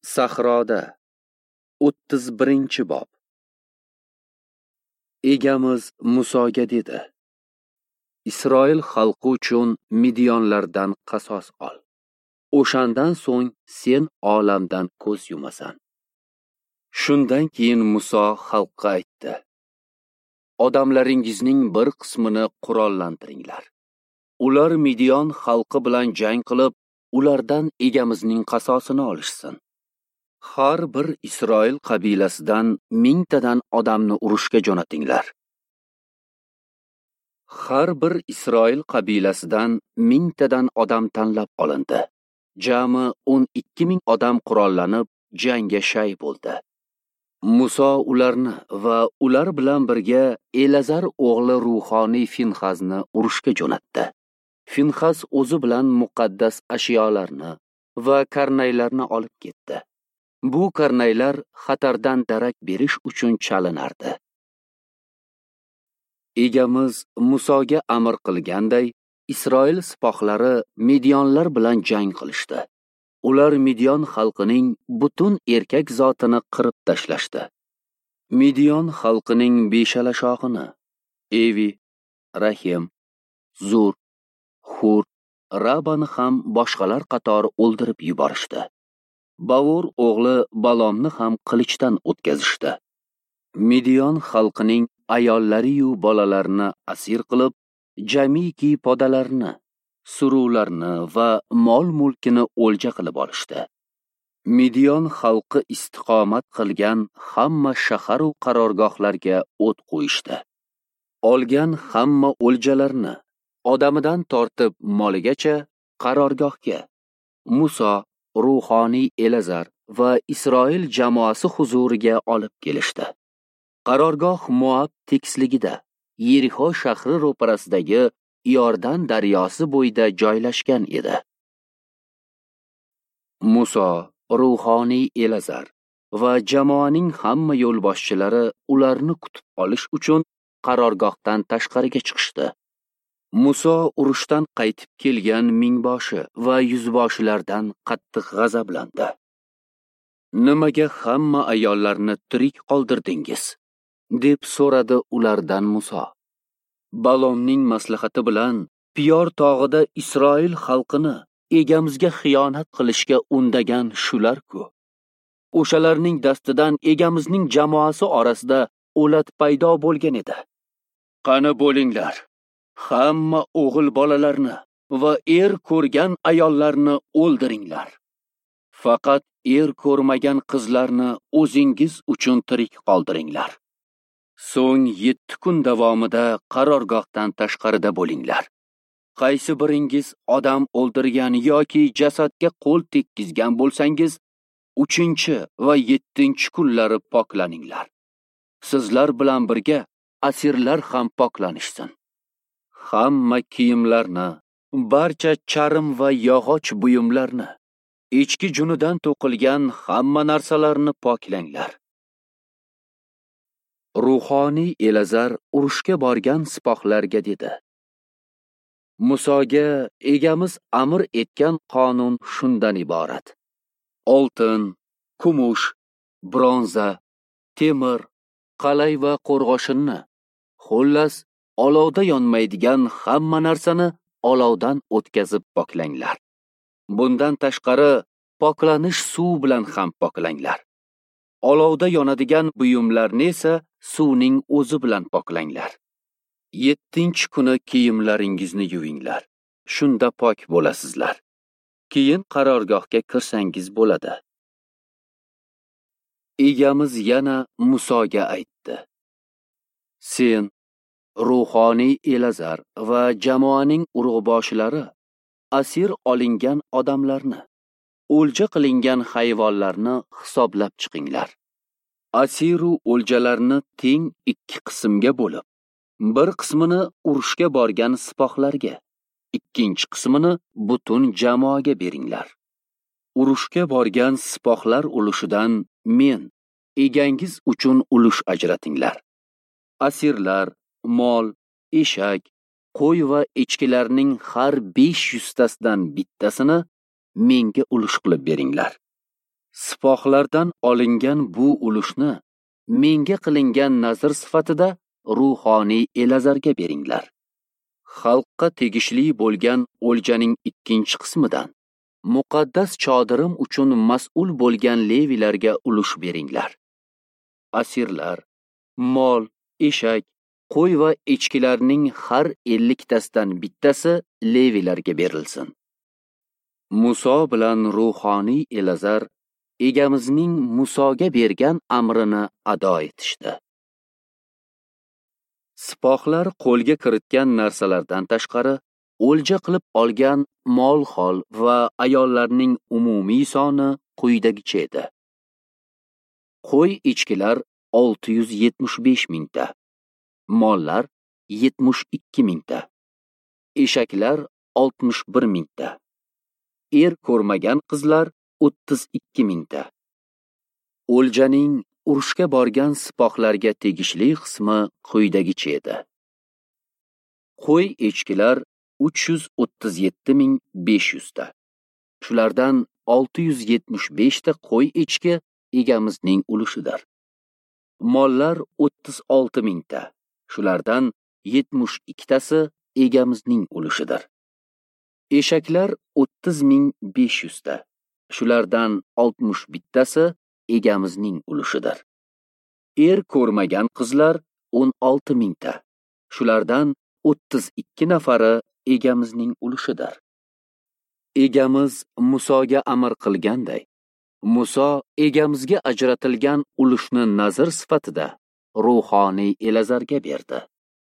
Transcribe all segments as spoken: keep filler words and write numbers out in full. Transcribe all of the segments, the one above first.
Sahroda o'ttiz birinchi bob. Egamiz Musoga dedi: Isroil xalqi uchun Midionlardan qasos ol. O'shandan so'ng sen olamdan ko'z yumasan. Shundan keyin Muso xalqqa aytdi: Odamlaringizning bir qismini qurollantiringlar. Ular Midion xalqi bilan jang qilib, ulardan egamizning qasosini olishsin. Har bir Isroil qabilasidan mingtadan odamni urushga jo'natinglar. Har bir Isroil qabilasidan mingtadan odam tanlab olindi. Jami o'n ikki ming odam qurollanib jangga shay bo'ldi. Muso ularni va ular bilan birga Elazar o'g'li ruhoniy Finxazni urushga jo'natdi. Finxas o'zi bilan muqaddas ashyolarni va karnaylarni olib ketdi. Bu karnaylar xatardan darak berish uchun chalinardi. Egamiz Musoga amr qilganday, Isroil sipohlari Midionlar bilan jang qilishdi. Ular Midion xalqining butun erkak zotini qirib tashlashdi. Midion xalqining beshala shoxini Evi, Rahim, Zur, Hur, Rabani ham boshqalar qatori o'ldirib yuborishdi. Bavur o'g'li Balomni ham qilichdan o'tkazishdi. Midion xalqining ayollari yu bolalarini asir qilib, jamiki podalarni, suruvlarni va mol-mulkini o'lja qilib olishdi. Midion xalqi istiqomat qilgan hamma shahar va qarorgohlarga o't qo'yishdi. Olgan hamma o'ljalarni, odamidan tortib moligacha qarorgohga Muso, ruhoniy Elazar va Isroil jamoasi huzuriga olib kelishdi. Qarorgoh Moab tekisligida, Yerixo shahri ro'parasidagi Iordan daryosi bo'yida joylashgan edi. Muso, ruhoniy Elazar va jamoaning hamma yo'lboshchilari ularni kutib olish uchun qarorgohdan tashqariga chiqishdi. Muso urushdan qaytib kelgan mingboshi va yuzboshilardan qattiq g'azablandi. Nimaga hamma ayollarni tirik qoldirdingiz? deb so'radi ulardan Muso. Balomning maslahati bilan Piyor tog'ida Isroil xalqini egamizga xiyonat qilishga undagan shular-ku. O'shalarning dastidan egamizning jamoasi orasida o'lat paydo bo'lgan edi. Qani bo'linglar, hamma o'g'il bolalarni va er ko'rgan ayollarni o'ldiringlar. Faqat er ko'rmagan qizlarni o'zingiz uchun tirik qoldiringlar. So'ng yetti kun davomida qarorgohdan tashqarida bo'linglar. Qaysi biringiz odam o'ldirgan yoki jasadga qo'l tekkizgan bo'lsangiz, uchinchi va yettinchi kunlari poklaninglar. Sizlar bilan birga asirlar ham poklanishsin. Hamma kiyimlarni, barcha charm va yog'och buyumlarni, echki junidan to'qilgan hamma narsalarni poklanglar. Ruhoniy Elazar urushga borgan sipohlarga dedi: Musoga egamiz amr etgan qonun shundan iborat. Oltin, kumush, bronza, temir, qalay va qo'rg'oshinni, xullas olovda yonmaydigan hamma narsani olovdan o'tkazib poklanglar. Bundan tashqari poklanish suv bilan ham poklanglar. Olovda yonadigan buyumlarni esa suvning o'zi bilan poklanglar. Yettinchi kuni kiyimlaringizni yuvinglar. Shunda pok bo'lasizlar. Keyin qarorgohga kirsangiz bo'ladi. Egamiz yana Musoga aytdi: Sen, ruhoniy Elazar va jamoaning urug'boshlari asir olingan odamlarni, o'lja qilingan hayvonlarni hisoblab chiqinglar. Asiru o'ljalarni teng ikki qismga bo'lib, bir qismini urushga borgan sipohlarga, ikkinchi qismini butun jamoaga beringlar. Urushga borgan sipohlar ulushidan men, egangiz uchun ulush ajratinglar. Asirlar, mol, eshak, qo'y va echkilarning har besh yuztasidan bittasini menga ulush qilib beringlar. Sipohlardan olingan bu ulushni menga qilingan nazr sifatida ruhoniy Elazarga beringlar. Xalqqa tegishli bo'lgan o'ljaning ikkinchi qismidan muqaddas chodirim uchun mas'ul bo'lgan levilarga ulush beringlar. Asirlar, mol, eshak, qo'y va echkilarning har elliktasidan bittasi levilarga berilsin. Muso bilan ruhoniy Elazar egamizning Musoga bergan amrini ado etishdi. Sipohlar qo'lga kiritgan narsalardan tashqari o'lja qilib olgan mol-hol va ayollarning umumiy soni quyidagicha edi. Qo'y echkilar olti yuz yetmish besh mingta, mollar yetmish ikki mingta, eshaklar oltmish bir mingta, er ko'rmagan qizlar o'ttiz ikki mingta. O'ljaning urushga borgan sipohlarga tegishli qismi quyidagicha edi. Qo'y echkilar uch yuz o'ttiz yetti ming besh yuz ta. Shulardan olti yuz yetmish besh ta qo'y echki egamizning ulushidir. Mollar o'ttiz olti mingta. Shulardan yetmish ikki tasi egamizning ulushidir. Eshaklar o'ttiz ming besh yuz ta. Shulardan oltmish bittasi egamizning ulushidir. Er ko'rmagan qizlar o'n olti mingta. Shulardan o'ttiz ikki nafari egamizning ulushidir. Egamiz Musoga amr qilganday, Muso egamizga ajratilgan ulushni nazr sifatida ruhoniy Elazarga berdi.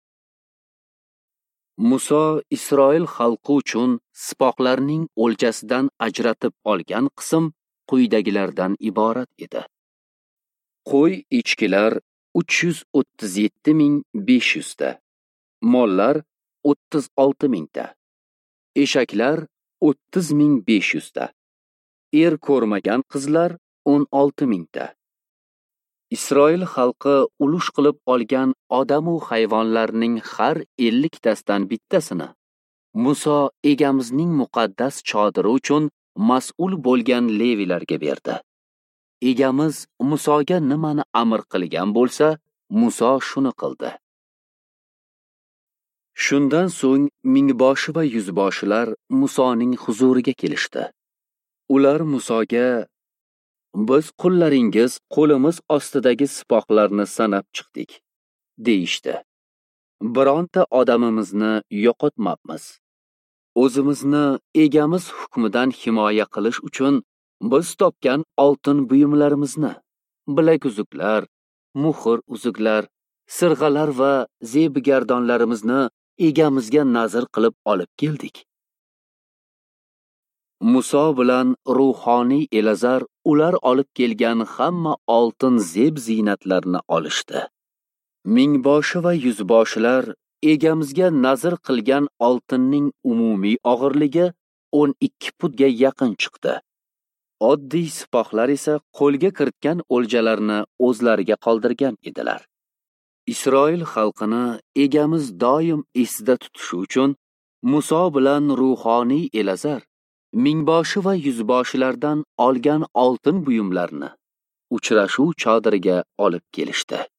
Muso Isroil xalqi uchun sipohlarning o'ljasidan ajratib olgan qism quyidagilardan iborat edi. Qo'y echkilar uch yuz o'ttiz yetti ming besh yuz ta, mollar o'ttiz olti mingta, eshaklar o'ttiz ming besh yuz ta, er ko'rmagan qizlar o'n olti mingta. Isroil xalqi ulush qilib olgan odam va hayvonlarning har elliktasidan bittasini Muso egamizning muqaddas chodiri uchun mas'ul bo'lgan levilarga berdi. Egamiz Musoga nimani amr qilgan bo'lsa, Muso shuni qildi. Shundan so'ng mingboshi va yuzboshilar Musoning huzuriga kelishdi. Ular Musoga: "Biz qullaringiz qo'limiz ostidagi sipohlarni sanab chiqdik", deyishdi. "Bironta odamimizni yo'qotmabmiz. O'zimizni egamiz hukmidan himoya qilish uchun biz topgan oltin buyumlarimizni, bilaguzuklar, muhr uzuklar, sirg'alar va zebigardonlarimizni egamizga nazr qilib olib keldik." Muso bilan ruhoniy Elazar ular olib kelgan hamma oltin zeb ziynatlarni olishdi. Mingboshi va yuzboshilar egamizga nazr qilgan oltinning umumiy og'irligi o'n ikki pudga yaqin chiqdi. Oddiy sipohlar esa qo'lga kiritgan o'ljalarni o'zlariga qoldirgan edilar. Isroil xalqini egamiz doim esida tutishi uchun Muso bilan ruhoniy Elazar mingboshi va yuzboshilardan olgan oltin buyumlarni uchrashuv chodiriga olib kelishdi.